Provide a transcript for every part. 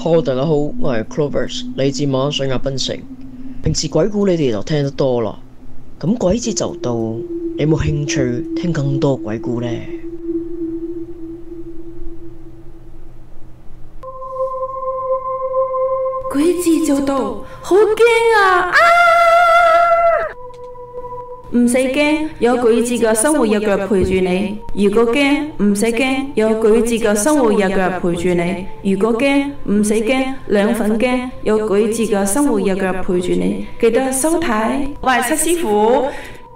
Hello， 大家好，我係 Clovers，嚟自馬來西亞檳城。平時鬼故你哋就聽得多啦，咁鬼節就到，你有冇興趣聽更多鬼故呢？ 鬼節就到，好驚啊！唔使驚，有鬼節嘅生活日腳陪住你。如果驚，唔使驚，有鬼節嘅生活日腳陪住你。如果驚，唔使驚，兩份驚，有鬼節嘅生活日腳陪住你。記得收睇，我係七師傅。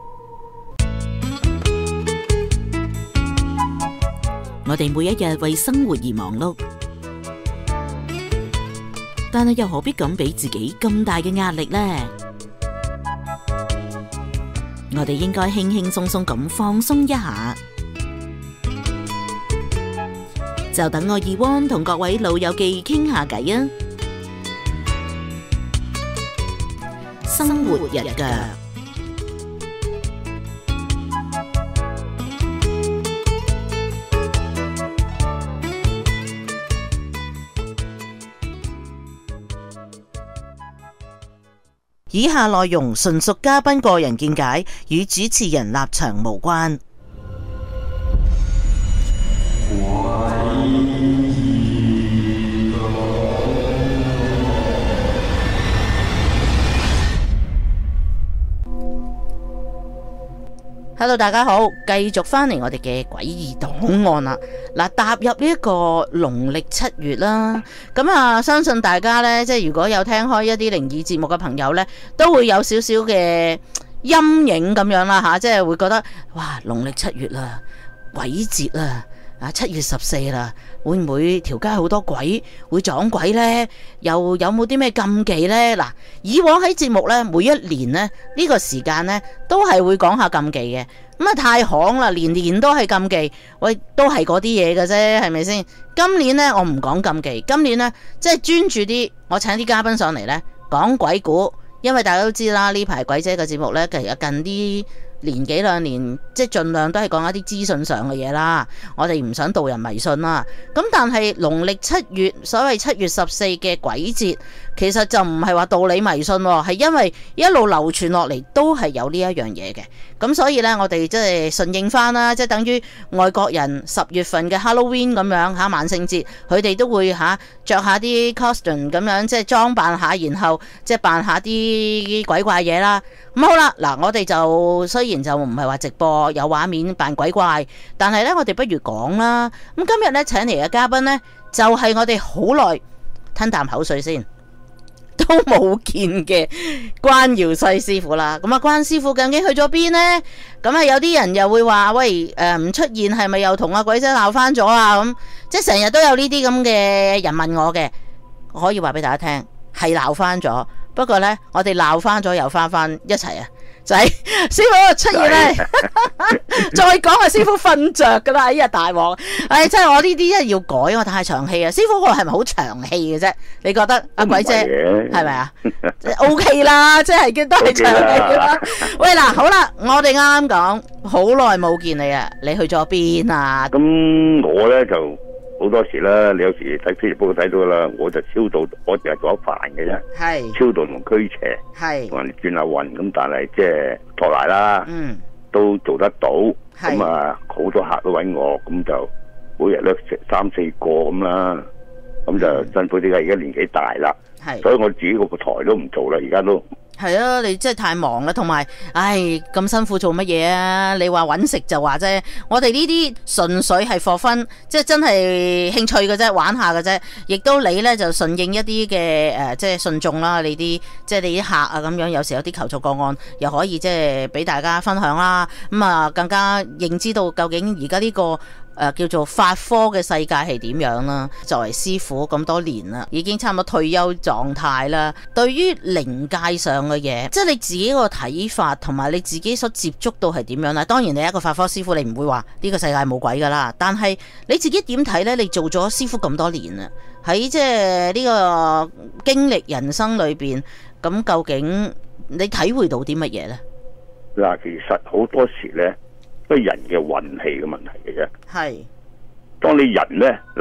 我哋每一日為生活而忙碌，但係又何必咁俾自己咁大嘅壓力呢？我哋應該輕輕鬆鬆咁放鬆一下，就等我二汪同各位老友記傾下偈啊！生活日腳。以下內容純屬嘉賓個人見解，與主持人立場無關。Hello， 大家好，繼續翻嚟我哋嘅詭異檔案啦。嗱，踏入呢一個農曆7月啦，咁啊，相信大家呢，即係如果有聽開一啲靈異節目嘅朋友呢，都會有少少嘅陰影咁樣啦吓，即係會覺得哇，農曆7月啦，鬼節啦。7月14啦，會唔會條街好多鬼，會撞鬼呢？又有冇啲咩禁忌呢？嗱，以往喺節目呢，每一年呢，呢個時間呢，都係會講下禁忌嘅。咁啊太行啦，年年都係禁忌，喂，都係嗰啲嘢嘅啫，係咪先？今年呢，我唔講禁忌，今年呢，即係專注啲，我請啲嘉賓上嚟呢，講鬼故，因為大家都知啦，呢排鬼姐嘅節目呢，其實近啲年幾兩年，即係盡量都係講一啲資訊上嘅嘢啦。我哋唔想導人迷信啦。咁但係農曆7月，所謂7月14嘅鬼節，其實就唔係話道理迷信，係因為一路流傳落嚟都係有呢一樣嘢嘅。咁所以呢，我哋即係順應翻啦，即係等於外國人10月份嘅 Halloween 咁樣嚇，萬聖節佢哋都會着下啲 costume 咁樣，即係裝扮下，然後即係扮下啲鬼怪嘢啦。咁好啦，嗱，我哋就雖然就唔係話直播有畫面扮鬼怪，但係呢，我哋不如講啦。咁今日呢，請嚟嘅嘉賓呢，就係我哋好耐吞啖口水先都冇見嘅關耀西師傅啦。咁啊，關師傅究竟去咗邊呢？咁啊，有啲人又會話喂，唔出現係咪又同阿鬼仔鬧翻咗啊？咁即係成日都有呢啲咁嘅人問我嘅，我可以話俾大家聽，係鬧翻咗。不過呢，我哋鬧翻咗又翻一齊啊！就係師傅出現呢，再講啊，師傅瞓着噶啦，哎呀大鑊！哎，真係我呢啲一要改，我太長氣啊！師傅我係咪好長氣嘅啫？你覺得阿鬼姐係咪啊？OK 啦，即係都係長氣啦。喂嗱，好啦，我哋啱啱講好耐冇見你啊，你去咗邊啊？ 咁我呢就。好多時啦，你有時睇飛碟都睇到啦，我就超度，我淨係做一飯嘅啫，係超度同驅邪，係同人哋轉下運咁，但係即係托賴啦，都做得到，咁啊好多客都揾我，咁就每日都食3、4個咁啦，咁就辛苦啲嘅，而家年紀大啦，所以我自己個台都唔做啦，而家都。 係啊，你真係太忙啦，同埋，唉，咁辛苦做乜嘢啊？你話搵食就話啫，我哋呢啲純粹係for fun，即係真係興趣嘅啫，玩下嘅啫。亦都你呢，就順應一啲嘅即係信眾啦，你啲即係你啲客啊咁樣，有時有啲求助個案，又可以即係俾大家分享啦。咁啊，更加認知到究竟而家呢個。叫做法科嘅世界係點樣啦？作為師傅咁多年啦，已經差唔多退休狀態啦。對於靈界上嘅嘢，即係你自己個睇法，同埋你自己所接觸到係點樣啦？當然你係一個法科師傅，你唔會話呢個世界冇鬼噶啦。但係你自己點睇呢？你做咗師傅咁多年啦，喺即係呢個經歷人生裏邊，咁究竟你體會到啲乜嘢呢？ 嗱，其實好多時呢。都係人嘅運氣嘅問題嘅啫。係，當你人咧嗱，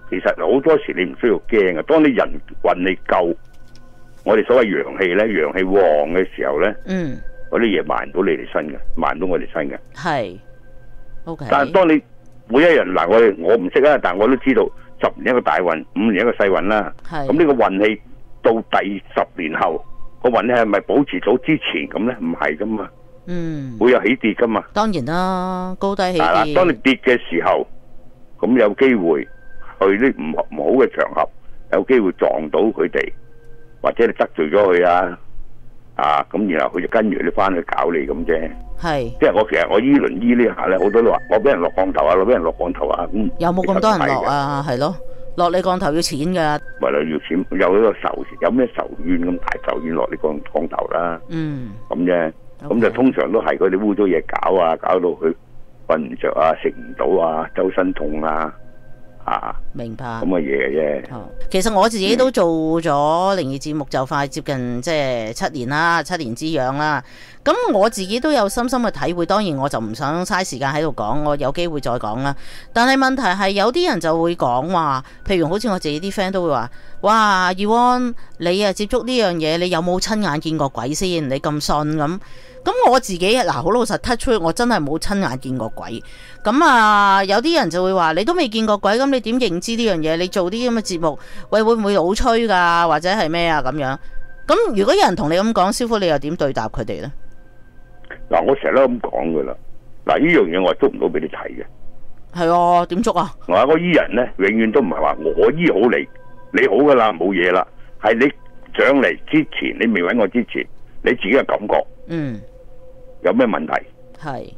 其實好多時你唔需要驚嘅。當你人運氣夠，我哋所謂陽氣咧，陽氣旺嘅時候咧，嗰啲嘢埋唔到你哋身嘅，埋唔到我哋身嘅。 係 ，OK。 但係當你每一日嗱，我唔識啊，但係我都知道10年一個大運，5年一個細運啦。咁呢個運氣到第10年後，個運氣係咪保持到之前咁咧？唔係噶嘛。會有起跌噶嘛。 當然啦，高低起跌。 係啦，當你跌嘅時候，咁有機會去啲唔好嘅場合，有機會撞到佢哋，或者你得罪咗佢啊，咁然後佢就跟住你翻去搞你咁啫。係，即係其實我依輪醫呢下咧，好多都話我俾人落降頭啊，俾人落降頭啊。 有冇咁多人落啊？係咯，落你降頭要錢噶。 咪啦，要錢，有呢個仇，有咩仇怨咁大仇怨落你降頭啦。咁啫，咁就通常都係嗰啲污糟嘢搞啊，搞到佢瞓唔着啊，食唔到啊，周身痛啊。 明白咁嘅嘢嘅啫。 其實我自己都做咗靈異節目，就快接近即係7年啦，7年之癢啦。咁我自己都有深深嘅體會，當然我就唔想嘥時間喺度講，我有機會再講啦。但係問題係有啲人就會講話，譬如好似我自己啲 friend 都會話，哇，Yvonne，你接觸呢樣嘢，你有冇親眼見過鬼先？你咁信咁？咁我自己好老實 touch wood，我真係冇親眼見過鬼。咁有啲人就會話，你都未見過鬼，咁你點認知呢樣嘢？你做啲咁嘅節目，喂，會唔會老吹噶，或者係咩啊咁樣？咁如果有人同你咁講，師傅你又點對答佢哋呢？ 嗱，我成日都咁講噶啦。嗱，呢樣嘢我係捉唔到俾你睇嘅。 係啊，點捉啊？ 我話個醫人呢，永遠都唔係話我醫好你，你好噶啦，冇嘢啦。係你上嚟之前，你未揾我之前，你自己嘅感覺。有咩問題？係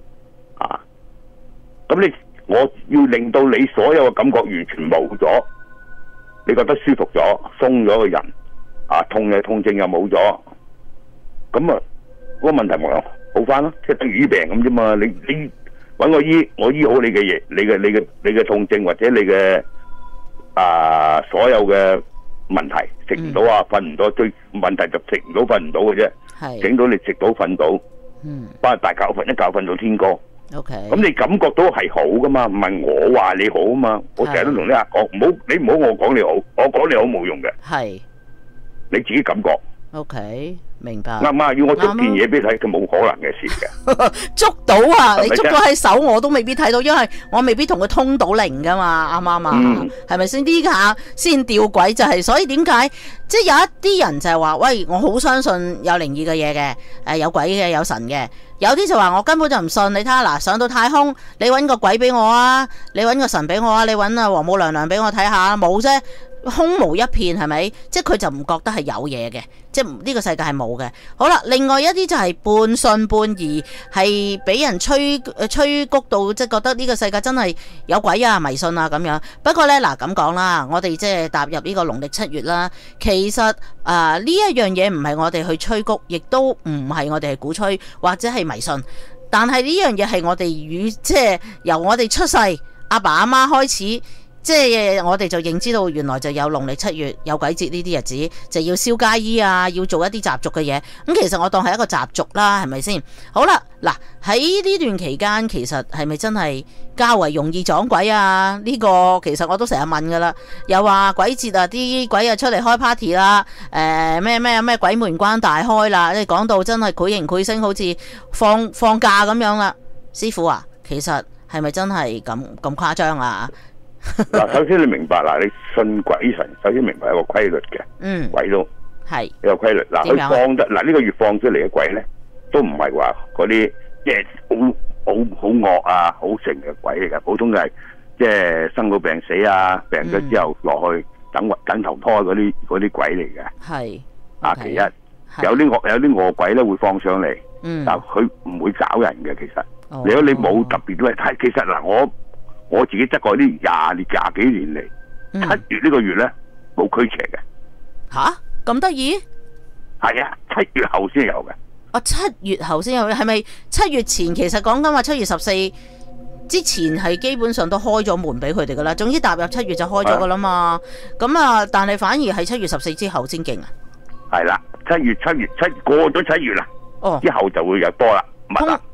咁我要令到你所有嘅感覺完全冇咗，你覺得舒服咗，鬆咗個人，痛嘅痛症又冇咗，咁嗰個問題咪好翻咯，即係等於醫病咁啫嘛。你揾我醫，我醫好你嘅嘢，你嘅痛症或者你嘅所有嘅問題，食唔到瞓唔到，最問題就食唔到瞓唔到嘅啫，整到你食到瞓到。不大覺瞓一覺瞓到天光。咁你感覺到係好噶嘛？唔係我話你好啊嘛？我成日都同啲客講，你唔好我講你好，我講你好冇用嘅。係你自己感覺。明白。啱啊！要我捉件嘢俾你睇，佢冇可能嘅事嘅。 捉到啊！你捉咗喺手，我都未必睇到，因為我未必同佢通到靈噶嘛，啱唔啱啊？係咪先？呢下先吊詭就係，所以點解即係有一啲人就係話，喂，我好相信有靈異嘅嘢嘅，有鬼嘅，有神嘅。有啲就話我根本就唔信。你睇下嗱，上到太空，你搵個鬼俾我啊，你搵個神俾我啊，你搵王母娘娘俾我睇下，冇啫。空無一片，係咪？即係佢就唔覺得係有嘢嘅，即係呢個世界係冇嘅。好啦，另外一啲就係半信半疑，係俾人吹谷到，即係覺得呢個世界真係有鬼啊、迷信啊咁樣。不過呢，嗱咁講啦，我哋即係踏入呢個農曆7月啦，其實呢一樣嘢唔係我哋去吹谷，亦都唔係我哋係鼓吹或者係迷信，但係呢樣嘢係我哋即係由我哋出世阿爸阿媽開始。即係我哋就認知到原來就有農曆7月有鬼節呢啲日子，就要燒街衣啊，要做一啲習俗嘅嘢。咁其實我當係一個習俗啦，係咪先？好啦，嗱喺呢段期間，其實係咪真係較為容易撞鬼啊？呢個其實我都成日問噶啦。又話鬼節啊，啲鬼啊出嚟開 party 啦，咩鬼門關大開啦，即係講到真係繪形繪聲，好似放假咁樣啦。師傅啊，其實係咪真係咁誇張啊？ 嗱，首先你明白啦，你信鬼神，首先明白有個規律嘅，鬼都係有規律。嗱，佢放得嗱呢個月放出嚟嘅鬼咧，都唔係話嗰啲即係好惡啊、好盛嘅鬼嚟嘅，普通嘅係即係生老病死啊，病咗之後落去等投胎嗰啲鬼嚟嘅。係其一有啲惡鬼咧會放上嚟，但佢唔會找人嘅。其實如果你冇特別都係睇，其實嗱我自己執過呢廿幾年嚟，7月呢個月咧冇驅邪嘅。吓，咁得意？係啊，7月後先有嘅。7月後先有，係咪7月前？其實講緊話7月14之前係基本上都開咗門俾佢哋噶啦。總之踏入7月就開咗噶啦嘛。咁但係反而係7月14之後先勁啊。係啦，7月過咗7月啦，之後就會有多啦。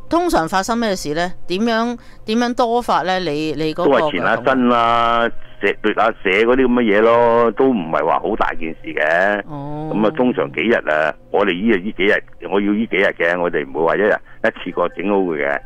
通常發生咩事咧？點樣多法咧？你嗰個都係前下身啦，掠下蛇嗰啲咁嘅嘢咯，都唔係話好大件事嘅。咁啊，通常幾日啊，我哋呢幾日，我要呢幾日嘅，我哋唔會話一次過整好佢嘅。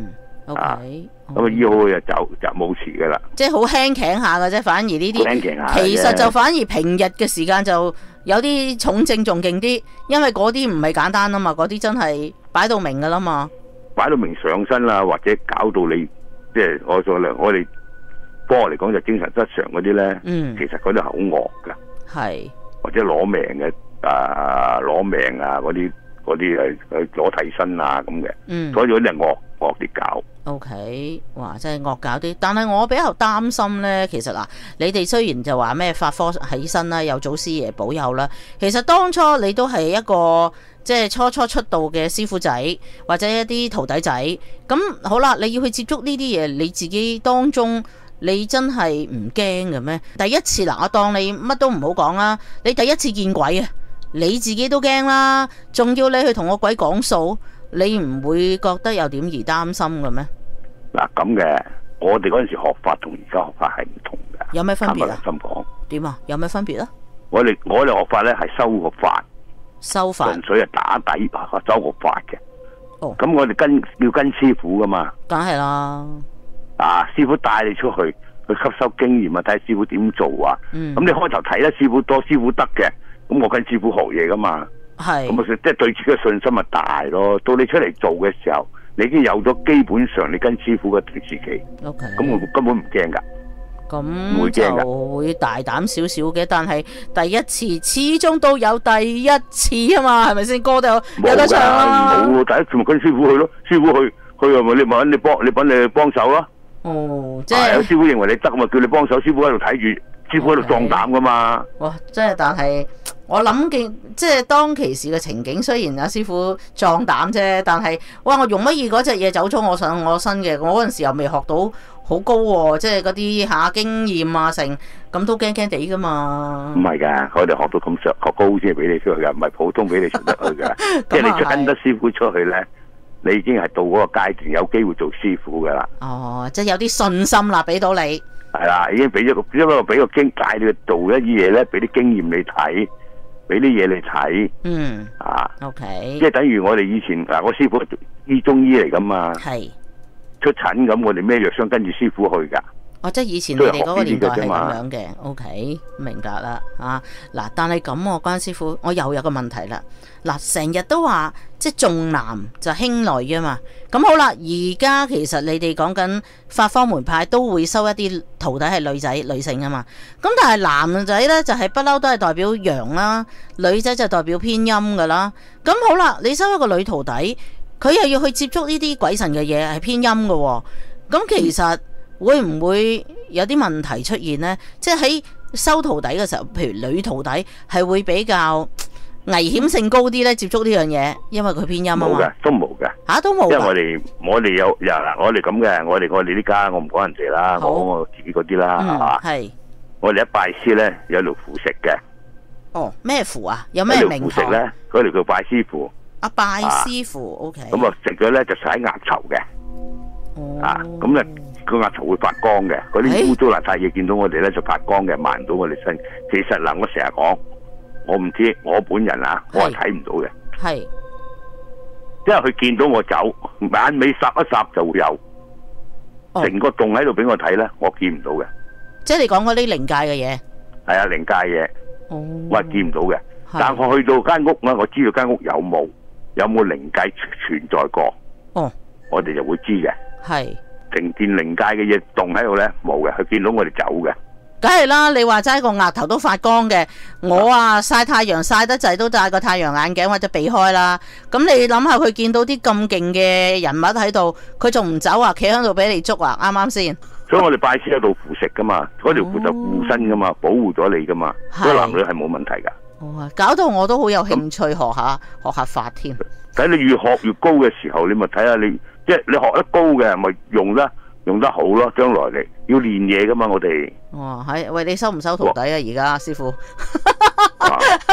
OK。 咁啊，醫好佢就冇事噶啦。 即係好輕頸下嘅啫，反而呢啲其實就反而平日嘅時間就有啲重症仲勁啲，因為嗰啲唔係簡單啊嘛，嗰啲真係擺到明噶啦嘛。 擺到明上身啦，或者搞到你，即係我哋科學嚟講就精神失常嗰啲咧，其實嗰啲係好惡噶，係或者攞命嘅攞命啊嗰啲係攞替身啊咁嘅，所以嗰啲係惡啲搞。 OK， 哇，真係惡搞啲。但係我比較擔心咧，其實嗱，你哋雖然就話咩法科起身啦，有祖師爺保佑啦，其實當初你都係一個即係初出道嘅師傅仔，或者一啲徒弟仔。咁好啦，你要去接觸呢啲嘢，你自己當中你真係唔驚嘅咩？第一次嗱，我當你乜都唔好講啦，你第一次見鬼啊，你自己都驚啦，仲要你去同個鬼講數。你唔會覺得有點而擔心嘅咩？ 嗱咁嘅，我哋嗰陣時學法同而家學法係唔同嘅。 有咩分別啊？ 心講點啊？有咩分別啊？ 我哋學法咧係修個法， 修法純粹係打底修個法嘅。 哦， 咁我哋要跟師傅噶嘛？ 梗係啦。 師傅帶你出去吸收經驗啊，睇師傅點做啊。咁你開頭睇得師傅多，師傅得嘅，咁我跟師傅學嘢噶嘛。係咁啊，即係對自己嘅信心咪大咯。到你出嚟做嘅時候，你已經有咗基本上你跟師傅嘅自己。OK， 咁我根本唔驚噶。 咁就會大膽少少嘅，但係第一次始終都有第一次啊嘛，係咪先？歌都有得唱啦。 冇第一次咪跟師傅去咯，師傅去又咪你揾你幫手咯。 哦，即係有師傅認為你得，咪叫你幫手。師傅喺度睇住，師傅喺度壯膽噶嘛。 哇！即係但係。我諗見即係當其時嘅情景，雖然阿師傅壯膽啫，但係哇！我容乜易嗰隻嘢走咗我上我身嘅，我嗰陣時又未學到好高喎，即係嗰啲經驗啊成，咁都驚驚地噶嘛。唔係㗎，我哋學到咁學高先俾你出去㗎，唔係普通俾你出得去㗎。即係你跟得師傅出去咧，你已經係到嗰個階段，有機會做師傅㗎啦。 哦，即係有啲信心啦，俾到你。 係啦，已經俾咗因為俾個經帶你做一啲嘢咧，俾啲經驗你睇。俾啲嘢你睇，OK， 即係等於我哋以前我師傅醫中醫嚟噶嘛，係出診咁，我哋咩藥箱跟住師傅去噶。 即係以前你哋嗰個年代係咁樣嘅 ，OK， 明白啦，嗱，但係咁關師傅，我又有個問題啦，嗱，成日都話即係重男就輕女啊嘛，咁好啦，而家其實你哋講緊法科門派都會收一啲徒弟係女性啊嘛，咁但係男仔呢，就係不嬲都係代表陽啦，女仔就代表偏陰噶啦，咁好啦，你收一個女徒弟，佢又要去接觸呢啲鬼神嘅嘢係偏陰噶喎，咁其實會唔會有啲問題出現呢？即係喺收徒弟嘅時候，譬如女徒弟係會比較危險性高啲呢？接觸呢樣嘢，因為佢偏陰啊嘛。 冇嘅，都冇嘅。 都冇。 因為我哋有我哋咁嘅，我哋呢家我唔講人哋啦，我講我自己嗰啲啦，係嘛？係。我哋一拜師呢，有條符食嘅。哦，咩符啊？有咩名符咧？嗰條叫拜師符。拜師符 ，OK。咁啊，食咗呢就洗額頭嘅。咁咧個額頭會發光嘅，嗰啲污糟邋遢嘢見到我哋咧就發光嘅，漫唔到我哋身。其實嗱，我成日講，我唔知我本人我係睇唔到嘅，係，因為佢見到我走，眼尾霎一霎就會有，成個洞喺度俾我睇咧，我見唔到嘅。即係你講嗰啲靈界嘅嘢，係啊，靈界嘢，我係見唔到嘅。但我去到間屋咧，我知道間屋有冇靈界存在過，我哋就會知嘅。係成件靈界嘅嘢動喺度咧，冇嘅，佢見到我哋走嘅。梗係啦，你話齋個額頭都發光嘅，我曬太陽曬得滯都戴個太陽眼鏡或者避開啦。咁你諗下，佢見到啲咁勁嘅人物喺度，佢仲唔走啊？企喺度俾你捉啊？啱啱先？所以我哋拜師有道符食噶嘛，嗰條符就護身噶嘛，保護咗你噶嘛，所以男女係冇問題噶。搞到我都好有興趣學下法添。睇你越學越高嘅時候，你咪睇下你。即係你學得高嘅，咪用得好咯。將來嚟要練嘢噶嘛，我哋。哇，係喂，你收唔收徒弟啊？而家師傅。唔係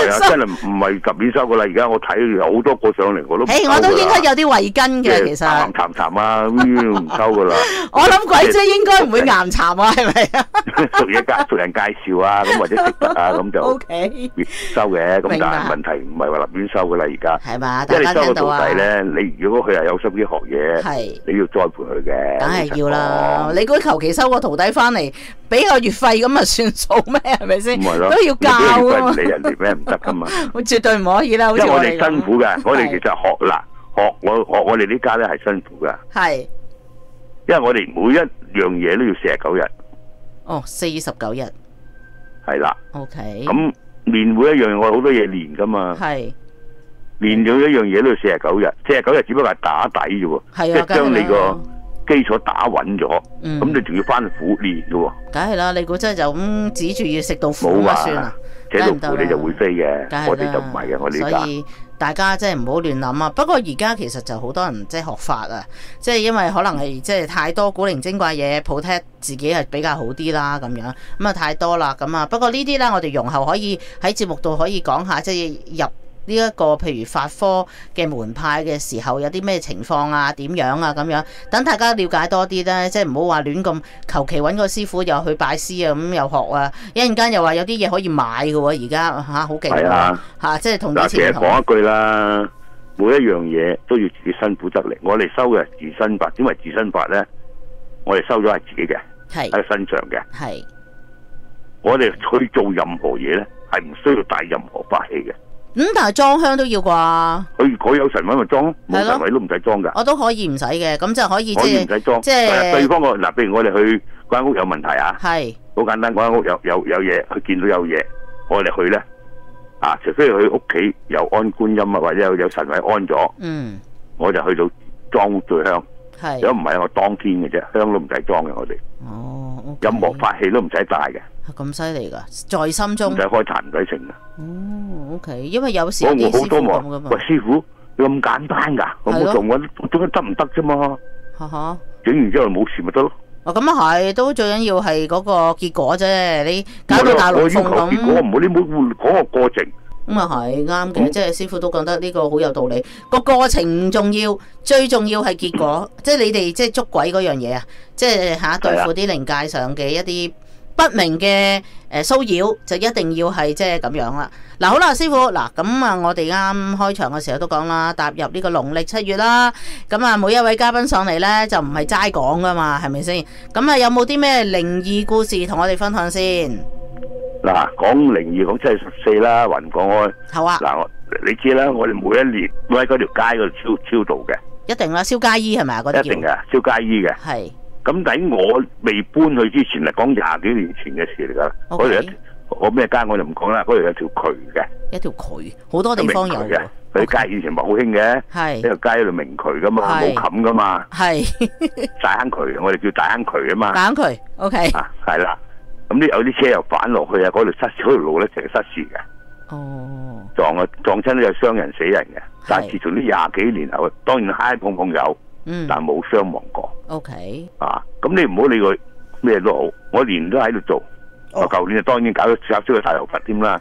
係啊，真係唔係舊年收噶啦，而家我睇有好多個上嚟，我都我都應該有啲慧根嘅，其實岩巉啊，唔收噶啦。 我諗鬼姐應該唔會岩巉啊，係咪啊？ 熟人介紹啊，咁或者識得啊，咁就 OK 收嘅。咁但係問題唔係話立亂收噶啦，而家係嘛？ 因為你收個徒弟咧，你如果佢係有心機學嘢，你要栽培佢嘅， 梗係要啦。你估求其收個徒弟翻嚟，俾個月費咁啊算數咩？係咪先？都要教啊！ 唔理人哋咩唔得噶嘛？ 我絕對唔可以啦。因為我哋辛苦嘅，我哋其實學我哋呢家咧係辛苦噶。係，因為我哋每一樣嘢都要49日。 哦，49日。 係啦。 OK。 咁練每一樣我好多嘢練噶嘛。係。練咗一樣嘢都要49日，49日只不過係打底啫喎。係啊。即係將你個基礎打穩咗，咁你仲要翻苦練嘅喎。梗係啦，你估真係就咁指住要食到苦乜算啊？ 扯到苦你就會飛嘅，我哋就唔係嘅，我哋而家。 所以大家即係唔好亂諗啊！不過而家其實就好多人即係學法啊，即係因為可能係即係太多古靈精怪嘢，protect自己係比較好啲啦咁樣。咁啊太多啦咁啊，不過呢啲咧我哋容後可以喺節目度可以講下，即係入呢一個譬如法科嘅門派嘅時候有啲咩情況啊、點樣啊咁樣，等大家了解多啲咧，即係唔好話亂咁求其揾個師傅又去拜師啊咁又學啊，一陣間又話有啲嘢可以買嘅喎，而家嚇好勁喎嚇，即係同以前唔同。 其實講一句啦，每一樣嘢都要自己辛苦得嚟。我哋收嘅係自身法，點為自身法咧？我哋收咗係自己嘅，喺身上嘅。係。我哋去做任何嘢咧，係唔需要帶任何法器嘅。 但係裝香都要啩？ 佢有神位咪裝，冇神位都唔使裝噶。 我都可以唔使嘅，咁就可以可以唔使裝。即係對方個嗱，譬如我哋去嗰間屋有問題啊，係好簡單，嗰間屋有嘢，佢見到有嘢，我哋去咧啊，除非佢屋企有安觀音啊，或者有神位安咗，我就去到裝最香。係如果唔係我當天嘅啫，香都唔使裝嘅我哋。哦，任何法器都唔使帶嘅。 咁犀利噶，在心中唔使開壇唔使成嘅。 哦 ，OK， 因為有時啲師傅咁噶嘛。 喂，師傅，你咁簡單噶？我冇做，我做得唔得啫嘛？整完之後冇事咪得咯。 哦，咁啊係，都最緊要係嗰個結果啫。你搞到大龍鳳咁， 我要求結果，唔好你冇講個過程。 咁啊係啱嘅，即係師傅都講得呢個好有道理。個過程唔重要，最重要係結果。即係你哋即係捉鬼嗰樣嘢啊！即係對付啲靈界上嘅一啲不明嘅騷擾，就一定要係即係咁樣啦。嗱好啦，師傅嗱咁啊，我哋啱開場嘅時候都講啦，踏入呢個農曆7月啦。咁啊，每一位嘉賓上嚟咧就唔係齋講噶嘛，係咪先？咁啊，有冇啲咩靈異故事同我哋分享先？ 嗱，講靈異講7月14啦，還講開。好啊。嗱，你知啦，我哋每一年都喺嗰條街嗰度超度嘅。一定啦，燒街衣係咪啊？嗰啲一定嘅，燒街衣嘅。係。咁喺我未搬去之前嚟講，20幾年前嘅事嚟噶。嗰條我咩街我就唔講啦，嗰條有條渠嘅。一條渠，好多地方有嘅。嗰啲街以前咪好興嘅。係。呢條街喺度明渠噶嘛，冇冚噶嘛。係。大坑渠，我哋叫大坑渠啊嘛。大坑渠 ，OK。啊，係啦。咁有啲車又反落去啊，嗰條路咧成日失事嘅。哦。撞親都有傷人死人嘅，但係自從呢20幾年後，當然嗨碰碰有。但冇傷亡過。OK。啊，咁你唔好理佢咩都好，我年年都喺度做。我舊年當然搞出個大頭佛添啦。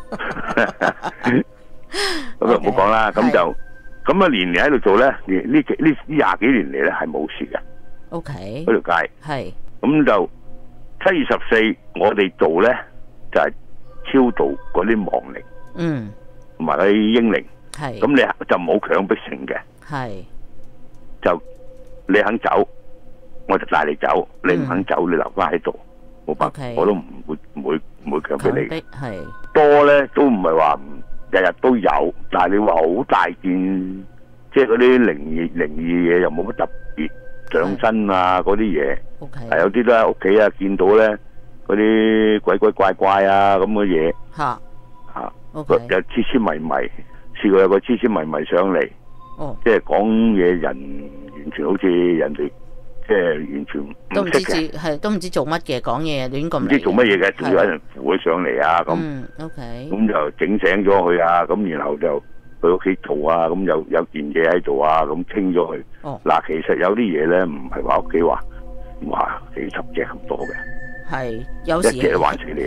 咁就唔好講啦。咁就咁啊，年年喺度做咧，呢20幾年嚟咧係冇事嘅。OK。嗰條街係。咁就7月14，我哋做咧就係超度嗰啲亡靈。同埋嗰啲英靈。係。咁你就冇強迫性嘅。係。就你肯走，我就帶你走；你唔肯走，你留翻喺度，冇辦法，我都唔會強迫你。係多咧都唔係話日日都有，但係你話好大件，即係嗰啲靈異嘢又冇乜特別上身啊嗰啲嘢。係有啲都喺屋企啊見到咧嗰啲鬼鬼怪怪啊咁嘅嘢。吓有痴痴迷迷，試過有個痴痴迷迷上嚟。即係講嘢人完全好似人哋，即係完全唔識嘅，都唔知做乜嘅，講嘢亂咁，唔知做乜嘢嘅，仲要有人扶佢上嚟啊咁。OK。咁就整醒咗佢啊，咁然後就去屋企做啊，咁有件嘢喺度啊，咁清咗佢。嗱，其實有啲嘢咧，唔係話屋企話幾十隻咁多嘅。係有時一隻就玩死你啦。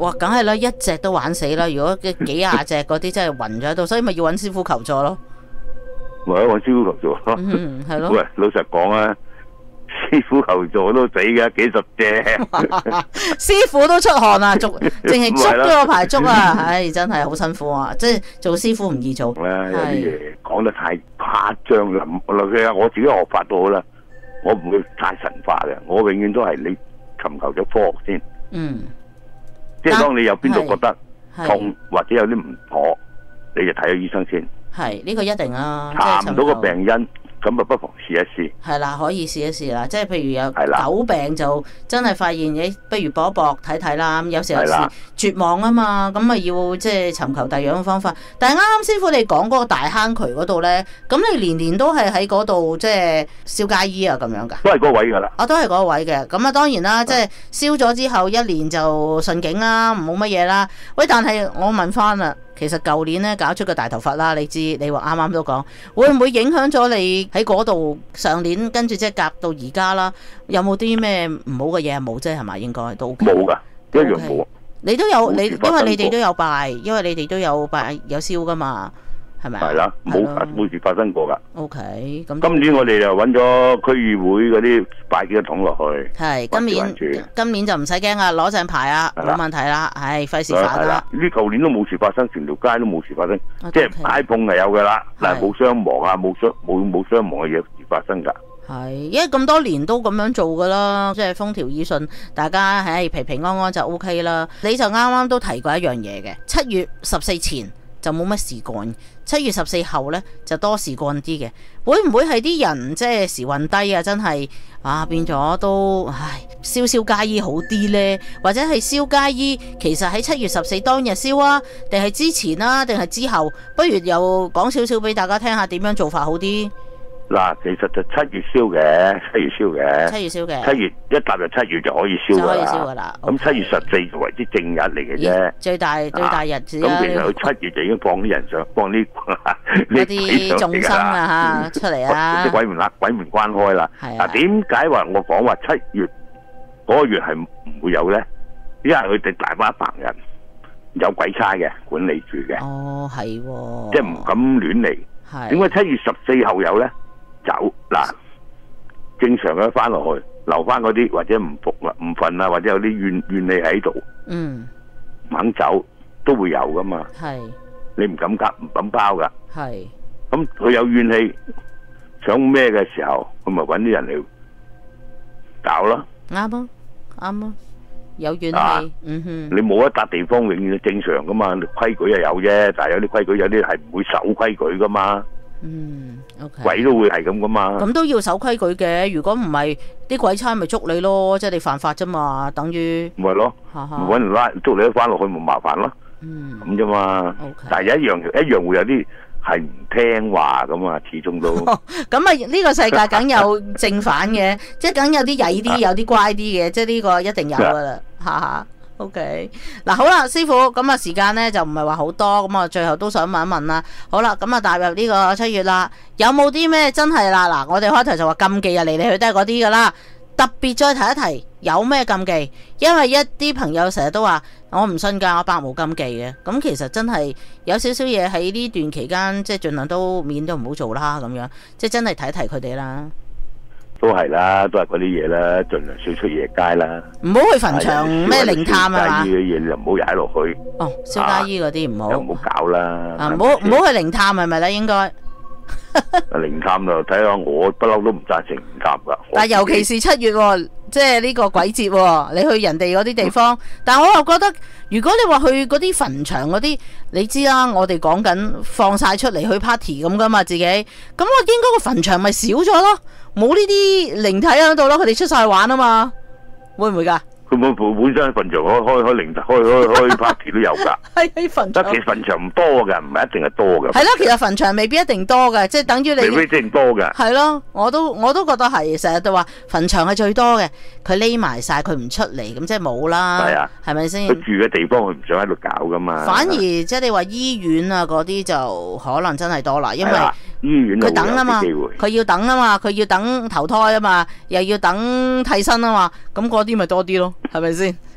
哇，梗係啦，一隻都玩死啦！如果幾廿隻嗰啲真係暈咗喺度，所以咪要揾師傅求助咯。 咪揾師傅求助咯。 係咯。 喂，老實講啊，師傅求助都死嘅，幾十隻。 師傅都出汗啊，淨係捉咗個排捉啊！唉，真係好辛苦啊！即係做師傅唔易做。 有啲嘢講得太誇張啦。我自己學法都好啦，我唔會太神化嘅，我永遠都係你尋求咗科學先。即係當你有邊度覺得痛或者有啲唔妥，你就睇咗醫生先。 係呢個一定啊， 查唔到個病因，咁啊不妨試一試。 係啦，可以試一試啦。即係譬如有狗病就真係發現你不如搏一搏睇睇啦。咁有時絕望啊嘛，咁咪要即係尋求第二樣嘅方法。但係啱啱師傅你講嗰個大坑渠嗰度咧，咁你年年都係喺嗰度即係燒街衣啊咁樣㗎？ 都係嗰位㗎啦。 都係嗰個位嘅。咁啊當然啦，即係燒咗之後一年就順境啦，冇乜嘢啦。喂，但係我問翻啦。其實舊年咧搞出個大頭佛啦，你知你話啱啱都講，會唔會影響咗你喺嗰度上年跟住即係夾到而家啦？有冇啲咩唔好嘅嘢？冇啫係咪？應該都 OK。冇㗎，一樣冇。你都有你，因為你哋都有拜，因為你哋都有拜有燒㗎嘛。係咪？係啦，冇事發生過噶。OK， 咁今年我哋就揾咗區議會嗰啲擺幾個桶落去。係今年就唔使驚啊，攞正牌啊，冇問題啦。唉，費事煩啦。呢舊年都冇事發生，全條街都冇事發生，即係街碰係有噶啦，但係冇傷亡啊，冇傷亡嘅嘢發生噶。係，因為咁多年都咁樣做噶啦，即係風調雨順，大家平平安安就 OK 啦。你就啱啱都提過一樣嘢嘅，7月14前就冇乜事幹，7月14後呢就多事幹啲嘅。會唔會係啲人即係時運低啊？真係變咗都燒街衣好啲呢？或者係燒街衣其實喺7月14當日燒啊，定係之前啊，定係之後？不如又講少少俾大家聽下點樣做法好啲。嗱，其實就7月燒嘅，7月一踏入7月就可以燒噶啦。咁7月14就為之正日嚟嘅啫，最大日子啦。咁其實佢7月就已經放啲人上，放啲啲眾生啊出嚟啊，啲鬼門關開啦。嗱，點解話我講話7月嗰個月係唔會有咧？因為佢哋大把白人有鬼差嘅管理住嘅。哦，係，即係唔敢亂嚟。點解7月14後有咧？走嗱，正常嘅翻落去，留翻嗰啲或者唔服啦、唔瞓啦，或者有啲怨氣喺度，唔肯走都會有噶嘛。係，你唔敢夾、唔敢包噶。係，咁佢有怨氣，想咩嘅時候，佢咪揾啲人嚟搞咯。啱啊，有怨氣。你冇一笪地方永遠係正常噶嘛，規矩又有啫，但係有啲規矩有啲係唔會守規矩噶嘛。OK， 鬼都會係咁噶嘛，咁都要守規矩嘅。如果唔係，啲鬼差咪捉你咯，即係你犯法啫嘛，等於咪咯，搵人拉捉你翻落去，咪麻煩咯。咁啫嘛。但係一樣會有啲係唔聽話咁啊，始終都咁啊。呢個世界梗有正反嘅，即係梗有啲曳啲，有啲乖啲嘅，即係呢個一定有噶啦，哈。OK， 嗱好啦，師傅，咁啊時間咧就唔係話好多，咁啊最後都想問一問啦。好啦，咁啊踏入呢個7月啦，有冇啲咩真係啦？嗱，我哋開頭就話禁忌啊，嚟嚟去都係嗰啲噶啦。特別再提一提，有咩禁忌？因為一啲朋友成日都話我唔信㗎，我百無禁忌嘅。咁其實真係有少少嘢喺呢段期間，即係盡量都免都唔好做啦，咁樣即係真係提一提佢哋啦。都係啦，都係嗰啲嘢啦，盡量少出夜街啦。唔好去墳場咩靈探啊嘛。燒街衣嘅嘢你就唔好踩落去。哦，燒街衣嗰啲唔好。唔好搞啦。唔好去靈探係咪咧？應該。靈探就睇下，我不嬲都唔贊成靈探噶。但係尤其是7月喎，即係呢個鬼節喎，你去人哋嗰啲地方。但係我又覺得，如果你話去嗰啲墳場嗰啲，你知啦，我哋講緊放晒出嚟去 party 咁噶嘛，自己。咁我應該個墳場咪少咗咯，冇呢啲靈體喺度咯，佢哋出晒去玩啊嘛，會唔會噶？佢本身墳場開靈開 party 都有噶，係喺墳場。其實墳場唔多嘅，唔係一定係多嘅。係咯，其實墳場未必一定多嘅，即係等於你。未必一定多嘅。係咯，我都覺得係，成日都話墳場係最多嘅，佢匿埋晒，佢唔出嚟，咁即係冇啦。係啊，係咪先？佢住嘅地方佢唔想喺度搞噶嘛。反而即係你話醫院啊嗰啲就可能真係多啦，因為醫院佢等啊嘛，佢要等啊嘛，佢要等投胎啊嘛，又要等替身啊嘛，咁嗰啲咪多啲咯。係咪先？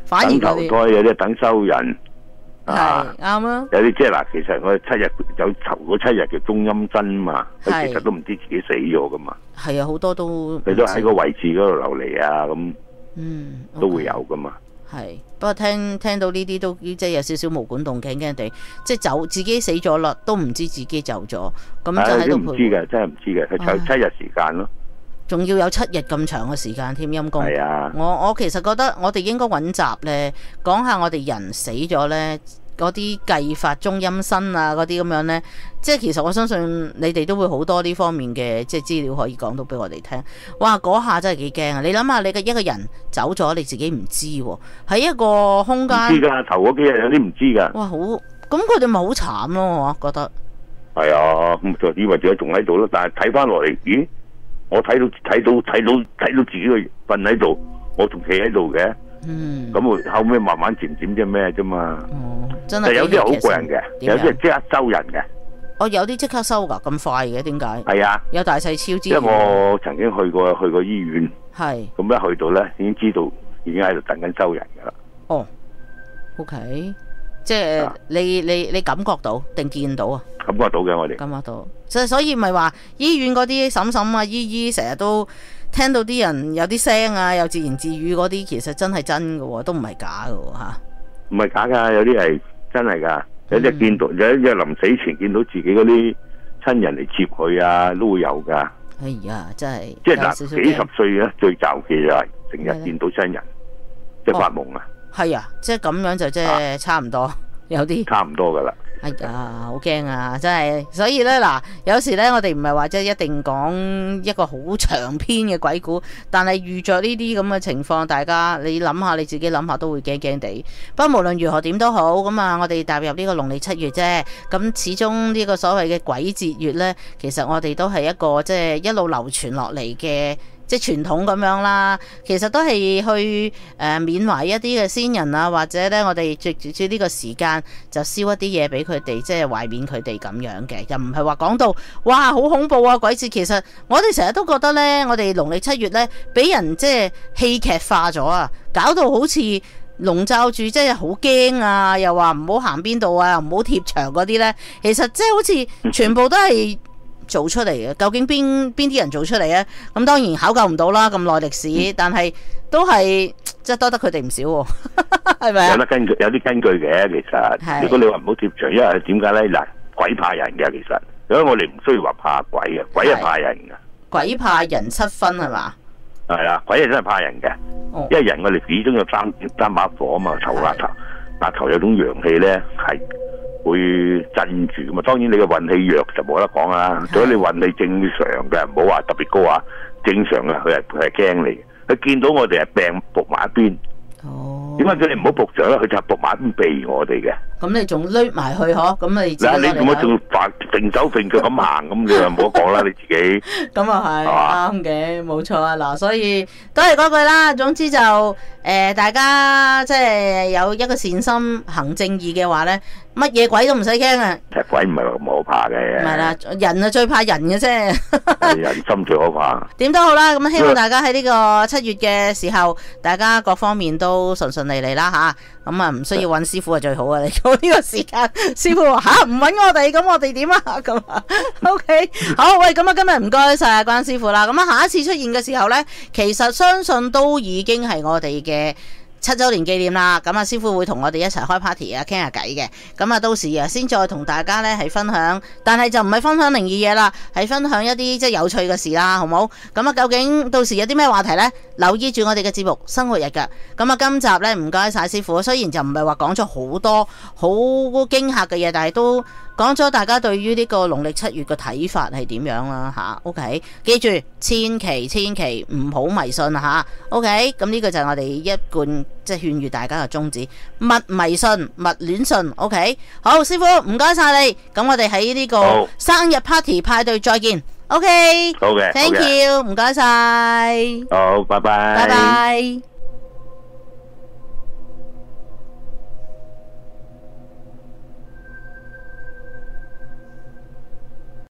反而嗰啲等投胎，有啲等收人。 係啱啊！ 有啲即係嗱，其實我7日有頭嗰7日嘅中陰身嘛，佢其實都唔知自己死咗噶嘛。 係啊，好多都佢都喺個位置嗰度流離啊，咁都會有噶嘛。 係，不過聽到呢啲都即係有少少毛管動驚驚地，即係走自己死咗啦，都唔知自己走咗，咁就喺度唔知嘅，真係唔知嘅，佢就7日時間咯。 仲要有7日咁長嘅時間添，陰公。 係啊， 我其實覺得我哋應該揾集呢，講下我哋人死咗呢嗰啲計法中陰身啊，嗰啲咁樣呢。即係其實我相信你哋都會好多呢方面嘅即係資料可以講到俾我哋聽。哇，嗰下真係幾驚啊！你諗下，你嘅一個人走咗，你自己唔知喎，喺一個空間。唔知㗎，頭嗰幾日有啲唔知㗎。 哇，好，咁佢哋咪好慘咯，我覺得。 係啊，咁就以為自己仲喺度咯，但係睇翻落嚟，咦？我睇到自己個瞓喺度，我仲企喺度嘅。咁後尾慢慢漸啫咩啫嘛。 真係有啲係好過癮嘅，有啲係即刻收人嘅。 有啲即刻收㗎，咁快嘅點解？係啊， 有大細超支。 因為我曾經去過醫院。 係。 咁一去到咧，已經知道已經喺度等緊收人㗎啦。 哦。OK，即係你感覺到定見到啊？ 感覺到嘅，我哋感覺到，所以咪話醫院嗰啲嬸嬸啊、姨姨成日都聽到啲人有啲聲啊，有自言自語嗰啲，其實真係真嘅，都唔係假嘅吓。唔係假噶，有啲係真係噶，有啲見到，有啲臨死前見到自己嗰啲親人嚟接佢啊，都會有噶。 哎呀，真係即係嗱，幾十歲咧最就嘅就係成日見到親人，即係發夢啊。係啊，即係咁樣就即係差唔多，有啲差唔多噶啦。 哎呀，好驚啊！真係，所以咧嗱，有時咧我哋唔係話即係一定講一個好長篇嘅鬼故，但係遇着呢啲咁嘅情況，大家你諗下，你自己諗下都會驚驚地。不過無論如何點都好，咁啊，我哋踏入呢個農曆7月啫，咁始終呢個所謂嘅鬼節月咧，其實我哋都係一個即係一路流傳落嚟嘅。即係傳統咁樣啦，其實都係去緬懷一啲嘅先人啊，或者咧我哋藉住呢個時間就燒一啲嘢俾佢哋，即係懷緬佢哋咁樣嘅，又唔係話講到哇好恐怖啊鬼節。其實我哋成日都覺得咧，我哋農曆7月咧俾人即係戲劇化咗啊，搞到好似籠罩住，即係好驚啊，又話唔好行邊度啊，唔好貼牆嗰啲咧，其實即係好似全部都係做出嚟嘅，究竟邊啲人做出嚟咧？咁當然考究唔到啦，咁耐歷史，但係都係即係多得佢哋唔少，係咪啊？有啲根據嘅，其實如果你話唔好貼牆，因為點解咧？嗱，鬼怕人嘅，其實因為我哋唔需要話怕鬼嘅，鬼係怕人嘅。鬼怕人7分係嘛？係啦，鬼係真係怕人嘅，因為人我哋始終有三把火啊嘛，頭額頭有種陽氣咧係會鎮住嘛，當然你嘅運氣弱就冇得講啦。如果你運氣正常嘅，唔好話特別高啊，正常嘅佢係驚你，佢見到我哋係病仆埋一邊。哦，點解佢哋唔好仆着咧？佢就仆埋一邊避我哋嘅。咁你仲攆埋去嗬？咁你嗱你做乜仲揈手揈腳咁行？咁你又冇得講啦，你自己。咁啊係啱嘅，冇錯啊。嗱，所以都係嗰句啦。總之就大家即係有一個善心行正義嘅話咧，乜嘢鬼都唔使驚啊！其實鬼唔係咁可怕嘅。唔係啦，人啊最怕人嘅啫。人心最可怕。點都好啦，咁希望大家喺呢個7月嘅時候，大家各方面都順順利利啦吓。咁啊，唔需要揾師傅係最好啊！你講呢個時間，師傅話吓唔揾我哋，咁我哋點啊？咁啊 ，OK， 好喂，咁啊，今日唔該晒關師傅啦。咁啊，下一次出現嘅時候呢，其實相信都已經係我哋嘅7週年紀念啦，咁啊師傅會同我哋一齊開 party 啊，傾下偈嘅，咁啊到時啊先再同大家咧係分享，但係就唔係分享靈異嘢啦，係分享一啲即係有趣嘅事啦，好冇？咁啊究竟到時有啲咩話題呢？留意住我哋嘅節目生活日㗎。咁啊今集呢，唔該晒師傅，雖然就唔係話講咗好多好驚嚇嘅嘢，但係都講咗大家對於呢個農曆7月嘅睇法係點樣啦吓 OK， 記住千祈唔好迷信吓 OK， 咁呢個就係我哋一貫即係勸喻大家嘅宗旨，勿迷信，勿亂信 OK。 好，師傅唔該晒你，咁我哋喺呢個生日 party 派對再見 OK。 好嘅， Thank you， 唔該晒。好，拜拜。拜拜。